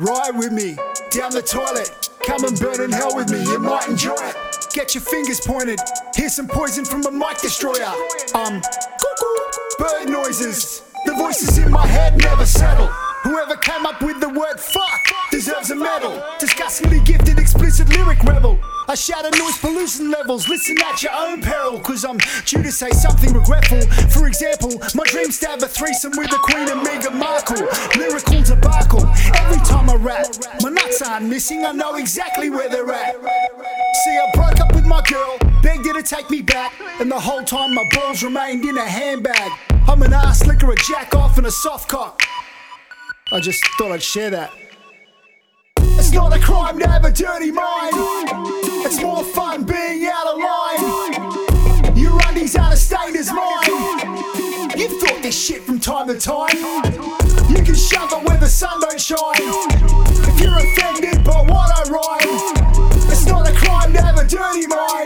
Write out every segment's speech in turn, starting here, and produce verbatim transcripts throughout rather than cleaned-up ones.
Ride with me, down the toilet. Come and burn in hell with me, you might enjoy it. Get your fingers pointed, here's some poison from a mic destroyer. Um, cuckoo, bird noises. The voices in my head never settle. Whoever came up with the word fuck deserves a medal. Disgustingly gifted, explicit lyric rebel. I shatter noise pollution levels, listen at your own peril. Cause I'm due to say something regretful. For example, my dreams to have a threesome with the Queen and Meghan Markle. Lyrical debacle, every time I rap. My nuts aren't missing, I know exactly where they're at. See, I broke up with my girl, begged her to take me back. And the whole time my balls remained in a handbag. I'm an ass licker, a jack off and a soft cock. I just thought I'd share that. It's not a crime to have a dirty mind. It's more fun being out of line. Your undies out of state as mine. You've thought this shit from time to time. You can shove it where the sun don't shine. If you're offended by what I rhyme, it's not a crime to have a dirty mind.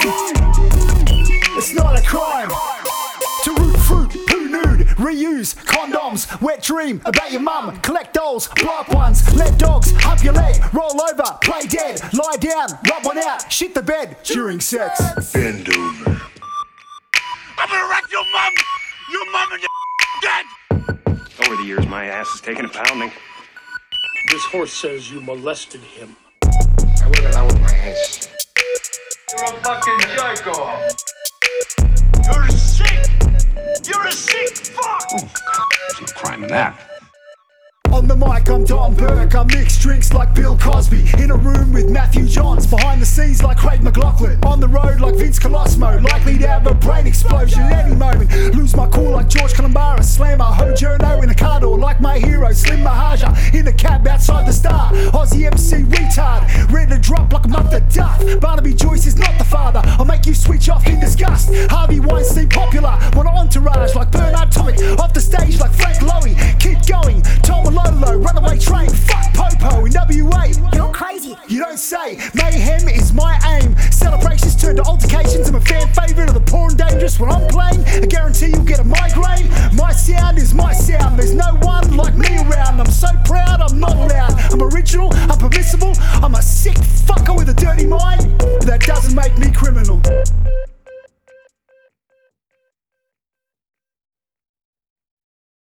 It's not a crime to root fruit, poo nude, reuse condoms, wet dream about your mum, collect dolls, blow up ones, let dogs hump your leg, roll over, play dead, lie down, rub one out, shit the bed during sex. Bend over. I'm gonna wreck your mum, your mum and your dead. Over the years, my ass has taken a pounding. This horse says you molested him. I went along with my ass. You're a fucking jerk-off. You're sick. You're a sick fuck. There's no crime in that. On the mic, I'm Don Burke. I mix drinks like Bill Cosby. In a room with Matthew Johns. Behind the scenes like Craig McLaughlin. On the road like Vince Colosimo. Likely to have a brain explosion at any moment. Lose my cool like George Columbara. Slam a Hojourno in a car door like my hero Slim Mahaja. In a cab outside the Star. Aussie M C retard. Ready to drop like a month of duff. Barnaby Joyce is not the father. I'll make you switch off in disgust. Harvey Weinstein popular. Want an entourage like Bernard Tomic. Off the stage like Frank Lowy. Keep going. Tom Lolo, runaway train, fuck Popo in W A. You're crazy. You don't say. Mayhem is my aim. Celebrations turn to altercations. I'm a fan favourite of the poor and dangerous. When I'm playing, I guarantee you'll get a migraine. My sound is my sound. There's no one like me